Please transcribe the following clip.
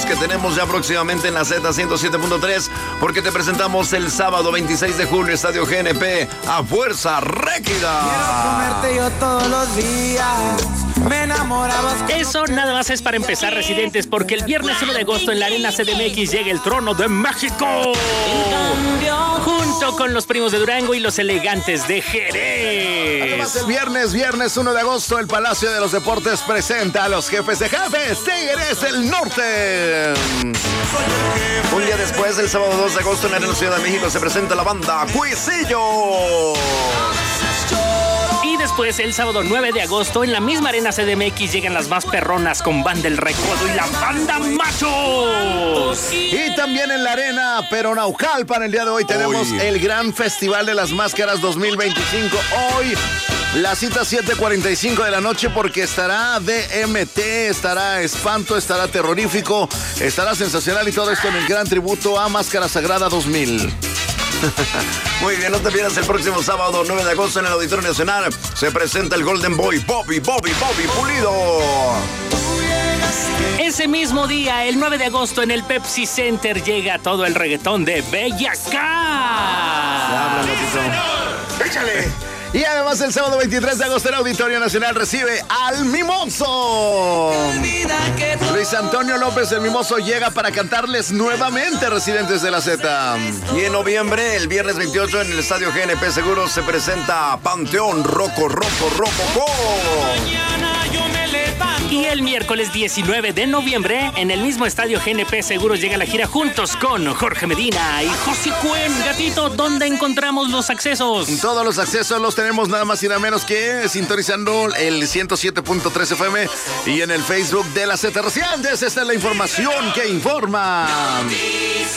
conciertos que tenemos ya próximamente en la Z107.3, porque te presentamos el sábado 26 de julio, Estadio GNP, a Fuerza Réquida. Quiero comerte yo todos los días. Me enamorabas. Eso nada más es para empezar, residentes, porque el viernes 1 de agosto en la Arena CDMX llega el Trono de México. Junto con los Primos de Durango y los Elegantes de Jerez. Además, el viernes 1 de agosto, el Palacio de los Deportes presenta a los Jefes de Jefes, Tigres del Norte. Un día después, el sábado 2 de agosto, en la Arena Ciudad de México, se presenta la banda Cuisillo. Y después, el sábado 9 de agosto, en la misma Arena CDMX, llegan las más perronas con Banda El Recodo y la Banda Macho. Y también en la Arena Naucalpan, el día de hoy tenemos el Gran Festival de las Máscaras 2025. Hoy la cita 7:45 de la noche, porque estará DMT, estará Espanto, estará Terrorífico, estará Sensacional, y todo esto en el gran tributo a Máscara Sagrada 2000. Muy bien, no te pierdas el próximo sábado 9 de agosto en el Auditorio Nacional. Se presenta el Golden Boy, Bobby Pulido. Ese mismo día, el 9 de agosto, en el Pepsi Center, llega todo el reggaetón de Bella Cat. ¡Échale! Y además, el sábado 23 de agosto, el Auditorio Nacional recibe al Mimoso. Luis Antonio López, el Mimoso, llega para cantarles nuevamente, residentes de la Z. Y en noviembre, el viernes 28, en el Estadio GNP Seguros, se presenta Panteón Rococó. Y el miércoles 19 de noviembre, en el mismo Estadio GNP Seguros, llega la gira juntos con Jorge Medina y José Cuen. Gatito, ¿dónde encontramos los accesos? Todos los accesos los tenemos nada más y nada menos que sintonizando el 107.3 FM y en el Facebook de la Z. Residentes, esta es la información que informa.